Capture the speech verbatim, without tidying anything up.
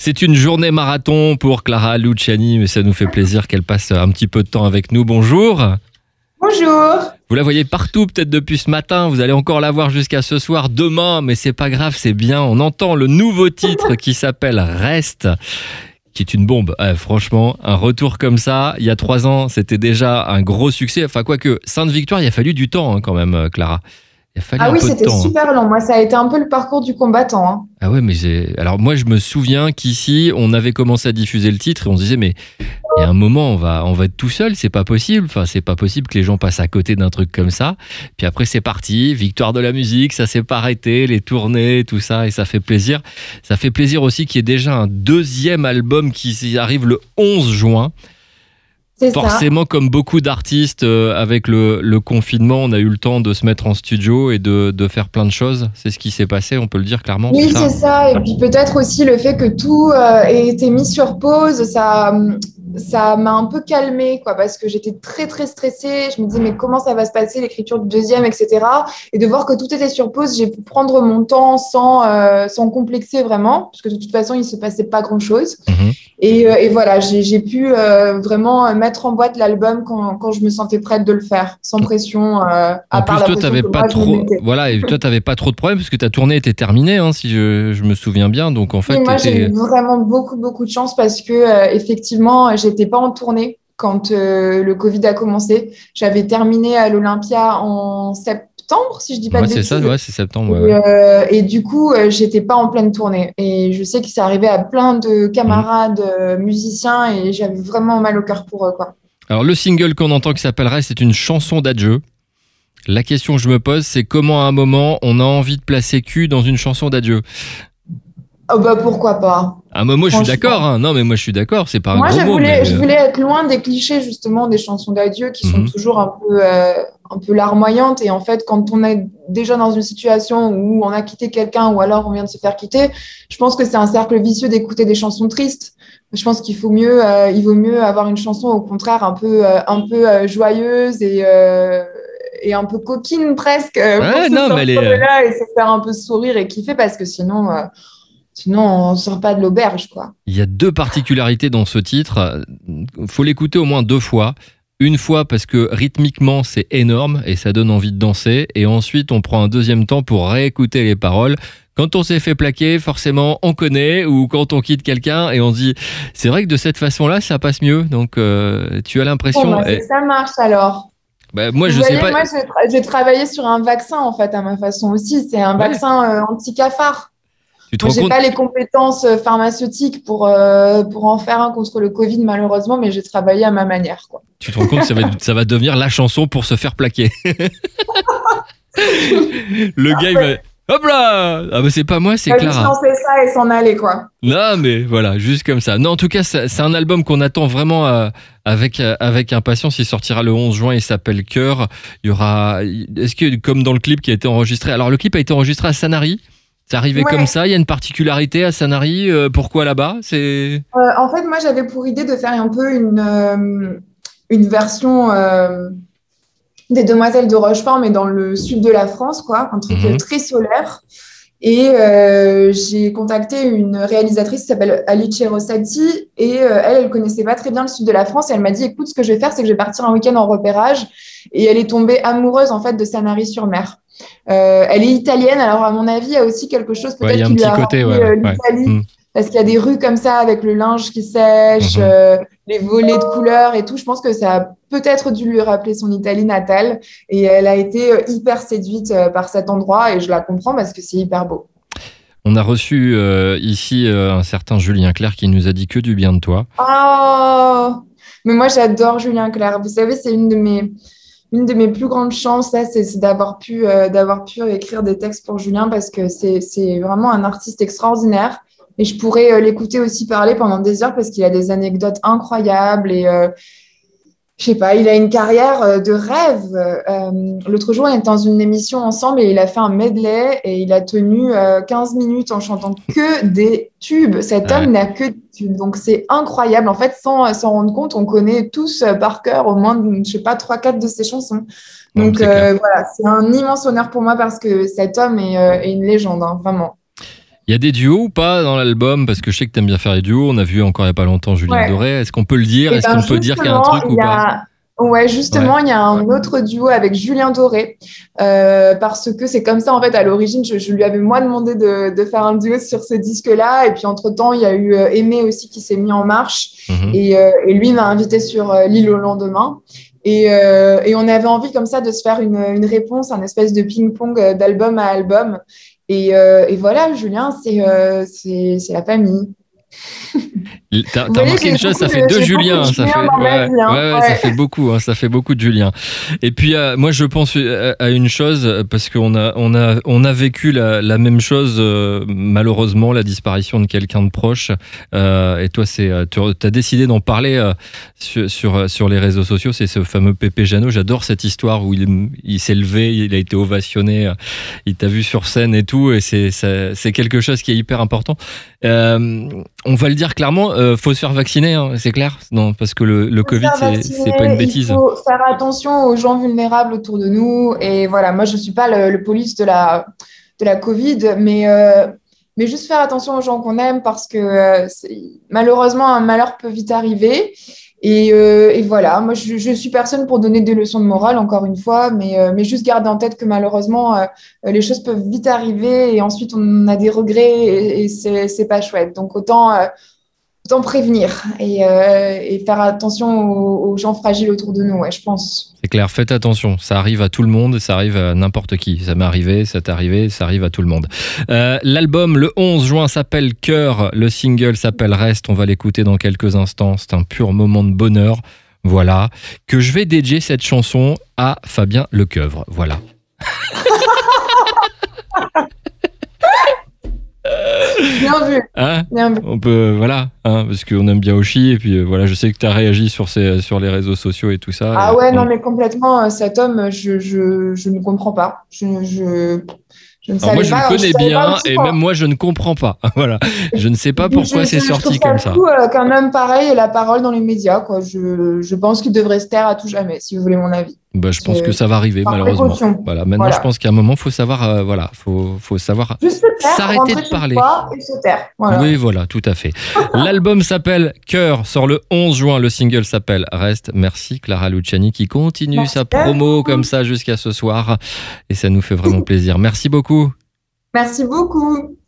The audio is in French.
C'est une journée marathon pour Clara Luciani, mais ça nous fait plaisir qu'elle passe un petit peu de temps avec nous. Bonjour. Bonjour. Vous la voyez partout peut-être depuis ce matin, vous allez encore la voir jusqu'à ce soir, demain, mais c'est pas grave, c'est bien. On entend le nouveau titre qui s'appelle Reste, qui est une bombe. Eh, franchement, un retour comme ça, il y a trois ans, c'était déjà un gros succès. Enfin, quoique, Sainte-Victoire, il a fallu du temps hein, quand même, Clara. Il a fallu Ah un oui, peu de c'était temps, hein. super long. Moi, ça a été un peu le parcours du combattant. Hein. Ah ouais, mais j'ai... Alors moi, je me souviens qu'ici, on avait commencé à diffuser le titre et on se disait, mais il y a un moment, on va, on va être tout seul, c'est pas possible. Enfin, c'est pas possible que les gens passent à côté d'un truc comme ça. Puis après, c'est parti, victoire de la musique, ça s'est pas arrêté, les tournées, tout ça, et ça fait plaisir. Ça fait plaisir aussi qu'il y ait déjà un deuxième album qui arrive le onze juin. C'est Forcément, ça. comme beaucoup d'artistes, euh, avec le, le confinement, on a eu le temps de se mettre en studio et de, de faire plein de choses. C'est ce qui s'est passé, on peut le dire clairement, Oui, c'est ça? c'est ça. Et puis peut-être aussi le fait que tout euh, ait été mis sur pause, ça, ça m'a un peu calmée, quoi, parce que j'étais très, très stressée. Je me disais, mais comment ça va se passer, l'écriture du deuxième, et cetera. Et de voir que tout était sur pause, j'ai pu prendre mon temps sans, euh, sans complexer vraiment, parce que de toute façon, il ne se passait pas grand-chose. Mmh. Et, euh, et voilà, j'ai, j'ai pu euh, vraiment mettre en boîte l'album quand, quand je me sentais prête de le faire, sans pression, euh, à En part plus, la toi, pression t'avais que pas moi, je me trop, mettais. voilà, et toi, t'avais pas trop de problèmes parce que ta tournée était terminée, hein, si je, je me souviens bien. Donc, en fait, Et moi, j'ai t'étais. eu vraiment beaucoup, beaucoup de chance parce que, euh, effectivement, j'étais pas en tournée quand euh, le Covid a commencé. J'avais terminé à l'Olympia en septembre, si je dis pas Ouais, de c'est ça, bêtises. ouais, c'est septembre, ouais, Et, ouais. euh, et du coup, euh, j'étais pas en pleine tournée. Et je sais que ça arrivait à plein de Mhm. camarades euh, musiciens et j'avais vraiment mal au cœur pour eux, quoi. Alors, le single qu'on entend qui s'appelle Reste, c'est une chanson d'adieu. La question que je me pose, c'est comment à un moment on a envie de placer cul dans une chanson d'adieu. Oh bah pourquoi pas, Ah, moi, moi, je suis d'accord, franchement. hein. Non, mais moi, je suis d'accord. C'est pas un Moi, gros je mot, mais. voulais, je euh, voulais être loin des clichés, justement, des chansons d'adieu qui sont mhm. toujours un peu, euh, un peu larmoyantes. Et en fait, quand on est déjà dans une situation où on a quitté quelqu'un ou alors on vient de se faire quitter, je pense que c'est un cercle vicieux d'écouter des chansons tristes. Je pense qu'il faut mieux, euh, il vaut mieux avoir une chanson, au contraire, un peu, euh, un peu euh, joyeuse et, euh, et un peu coquine presque, euh, pour Ouais, se non, mais elle sortir est. de euh, là et se faire un peu sourire et kiffer parce que sinon, euh, sinon on ne sort pas de l'auberge, quoi. Il y a deux particularités dans ce titre. Faut l'écouter au moins deux fois. Une fois parce que rythmiquement c'est énorme et ça donne envie de danser. Et ensuite on prend un deuxième temps pour réécouter les paroles. Quand on s'est fait plaquer, forcément on connaît. Ou quand on quitte quelqu'un et on se dit c'est vrai que de cette façon-là ça passe mieux. Donc euh, tu as Bon, l'impression. bah, c'est eh, que ça marche alors. bah, moi Vous je sais voyez, pas. moi, j'ai tra- j'ai travaillé sur un vaccin, en fait, à ma façon aussi. C'est un Ouais. vaccin euh, anti-cafard. Tu te Moi, rends j'ai compte. pas les compétences euh, pharmaceutiques pour, euh, pour en faire un contre le Covid, malheureusement, mais j'ai travaillé à ma manière, quoi. Tu te rends compte que ça va, ça va devenir la chanson pour se faire plaquer. Le gars il va. Hop là. Ah bah c'est pas moi, Il c'est va juste Clara. lancer ça et s'en aller, quoi. Non, mais voilà, juste comme ça. Non, en tout cas, c'est c'est un album qu'on attend vraiment euh, avec, euh, avec impatience. Il sortira le onze juin, il s'appelle Cœur. Il y aura. Est-ce que, comme dans le clip qui a été enregistré. Alors, le clip a été enregistré à Sanary. C'est arrivé comme Ouais. ça. Il y a une particularité à Sanary. Euh, pourquoi là-bas? C'est. Euh, en fait, moi, j'avais pour idée de faire un peu une, euh, une version euh, des Demoiselles de Rochefort, mais dans le sud de la France, quoi. Un truc euh, Mhm. très solaire. Et euh, j'ai contacté une réalisatrice qui s'appelle Alice Rossati et euh, elle, elle connaissait pas très bien le sud de la France et elle m'a dit, écoute, ce que je vais faire, c'est que je vais partir un week-end en repérage et elle est tombée amoureuse en fait de Sanary-sur-Mer. Euh, elle est italienne, alors à mon avis, il y a aussi quelque chose Ouais, il y peut-être a qui un lui petit a côté, rappelé ouais, ouais. euh, ouais. l'Italie Mhm. parce qu'il y a des rues comme ça avec le linge qui sèche, Mhm. euh, les volets de couleurs et tout. Je pense que ça a peut-être dû lui rappeler son Italie natale et elle a été euh, hyper séduite euh, par cet endroit et je la comprends parce que c'est hyper beau. On a reçu euh, ici euh, un certain Julien Clerc qui nous a dit que du bien de toi. Oh, mais moi j'adore Julien Clerc. Vous savez, c'est une de mes, une de mes plus grandes chances, là, c'est c'est d'avoir pu, euh, d'avoir pu écrire des textes pour Julien parce que c'est, c'est vraiment un artiste extraordinaire. Et je pourrais euh, l'écouter aussi parler pendant des heures parce qu'il a des anecdotes incroyables et, euh, je sais pas, il a une carrière euh, de rêve. Euh, l'autre jour, on était dans une émission ensemble et il a fait un medley et il a tenu euh, quinze minutes en chantant que des tubes. Cet Ouais. homme n'a que des tubes. Donc, c'est incroyable. En fait, sans euh, s'en rendre compte, on connaît tous euh, par cœur au moins, je sais pas, trois, quatre de ses chansons. Non, mais Donc, c'est clair. euh, voilà, c'est un immense honneur pour moi parce que cet homme est, euh, est une légende, hein, vraiment. Il y a des duos ou pas dans l'album? Parce que je sais que tu aimes bien faire les duos. On a vu encore il n'y a pas longtemps Julien Ouais. Doré. Est-ce qu'on peut le dire? Et Est-ce ben qu'on peut dire qu'il y a un justement, truc il ou y pas? a... Ouais, justement, il y a un autre duo avec Julien Doré, euh, parce que c'est comme ça, en fait, à l'origine, je, je lui avais moi demandé de, de faire un duo sur ce disque-là, et puis entre-temps, il y a eu euh, Aimé aussi qui s'est mis en marche, Mhm. et, euh, et lui m'a invité sur euh, L'île au lendemain, et, euh, et on avait envie comme ça de se faire une, une réponse, un espèce de ping-pong euh, d'album à album, et, euh, et voilà, Julien, c'est euh, c'est c'est la famille. T'as, Vous t'as voyez, remarqué j'ai une chose, beaucoup ça de, fait deux j'ai beaucoup de Julien, ça Julien fait, dans ma ouais, vie, hein. ouais, ouais, ça Ouais. fait beaucoup, hein, ça fait beaucoup de Julien. Et puis euh, moi je pense à, à une chose parce qu'on a, on a, on a vécu la, la même chose euh, malheureusement, la disparition de quelqu'un de proche. Euh, et toi, c'est, tu as décidé d'en parler euh, sur, sur sur les réseaux sociaux. C'est ce fameux Pépé Jeannot. J'adore cette histoire où il, il s'est levé, il a été ovationné, euh, il t'a vu sur scène et tout. Et c'est, ça, c'est quelque chose qui est hyper important. Euh, on va le dire clairement, euh, faut se faire vacciner, hein, c'est clair, non, parce que le, le Faut se Covid, faire c'est, vacciner, c'est pas une il bêtise. faut faire attention aux gens vulnérables autour de nous. Et voilà, moi, je ne suis pas le, le police de la, de la Covid, mais, euh, mais juste faire attention aux gens qu'on aime parce que euh, c'est- malheureusement, un malheur peut vite arriver. Et, euh, et voilà, moi, je, je suis personne pour donner des leçons de morale, encore une fois, mais, euh, mais juste garder en tête que malheureusement, euh, les choses peuvent vite arriver et ensuite on a des regrets et, et c'est, c'est pas chouette. Donc autant, euh, autant prévenir et, euh, et faire attention aux, aux gens fragiles autour de nous, ouais, je pense. C'est clair, faites attention, ça arrive à tout le monde, ça arrive à n'importe qui. Ça m'est arrivé, ça t'est arrivé, ça arrive à tout le monde. Euh, l'album, le onze juin, s'appelle Cœur, le single s'appelle Reste, on va l'écouter dans quelques instants, c'est un pur moment de bonheur, voilà, que je vais dédier cette chanson à Fabien Lecoeuvre, voilà. Bien vu, Hein, bien vu. on peut, voilà, hein, parce qu'on aime bien Oshi, et puis euh, voilà, je sais que tu as réagi sur, ces, sur les réseaux sociaux et tout ça. Ah Et ouais, on- non, mais complètement, euh, cet homme, je, je, je ne comprends pas. Je, je, je ne Alors moi, savais je le pas, je connais savais pas bien, aussi et quand- même moi, je ne comprends pas. Voilà, je ne sais pas je, pourquoi je- c'est je trouve sorti ça comme ça. fou euh, qu'un homme pareil ait la parole dans les médias, quoi. Je, je pense qu'il devrait se taire à tout jamais, si vous voulez mon avis. Bah, je pense C'est- que ça va arriver, par malheureusement. précaution. Voilà, maintenant, Voilà. je pense qu'à un moment, faut savoir, euh, voilà, faut, faut savoir Juste se taire, s'arrêter rentrer de chez parler. soi et se taire. Voilà. Oui, voilà, tout à fait. L'album s'appelle Cœur, sort le onze juin. Le single s'appelle Reste. Merci Clara Luciani qui continue Merci. sa promo comme ça jusqu'à ce soir. Et ça nous fait vraiment plaisir. Merci beaucoup. Merci beaucoup.